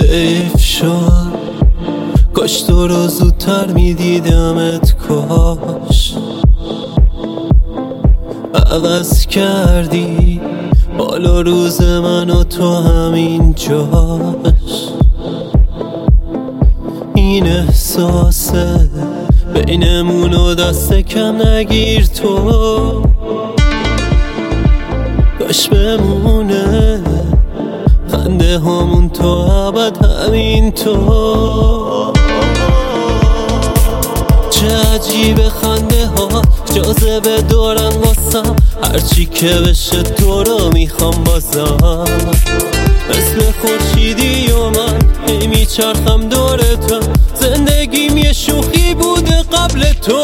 حیف شد، کاش تو رو زودتر میدیدمت، کاش عوض کردی حالا روز من و تو همین جاش. این احساسه بینمون و دست کم نگیر تو، کاش بمونه خنده همون تو ابد همین تو. چه عجیب خنده ها جاذبه دارن واسم، هرچی که بشه تو رو میخوام بازم. مثل خورشیدی و من هی میچرخم دور تو، زندگیم یه شوخی بوده قبل تو.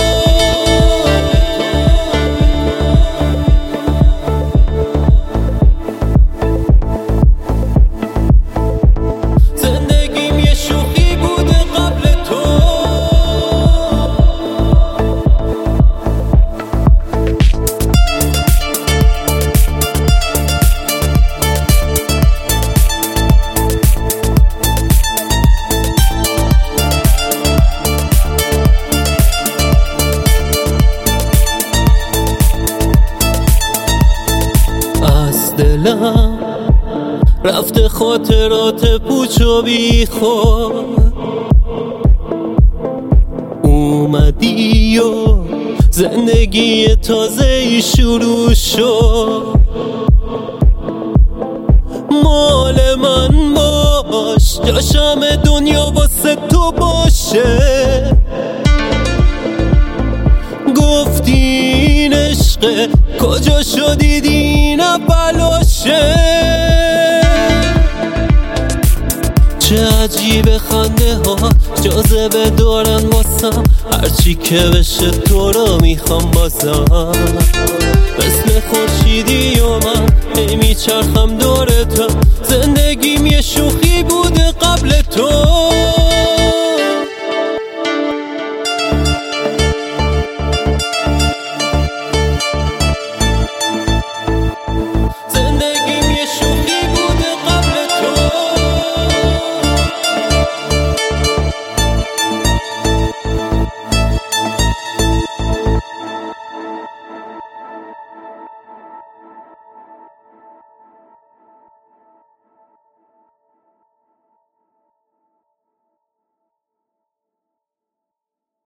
دلم رفته خاطرات پوچ و بی خود، اومدی و زندگی تازه‌ای شروع شد. مال من باش، جاشم دنیا واسه تو باشه. گفتین عشق کجا شدی دین بلاشه. چه عجیب خنده ها جاذبه دارن واسم، هرچی که بشه تو رو میخوام بازم. مثل خورشیدی و من هی میچرخم دور تو، زندگیم یه شوخی بوده قبل تو.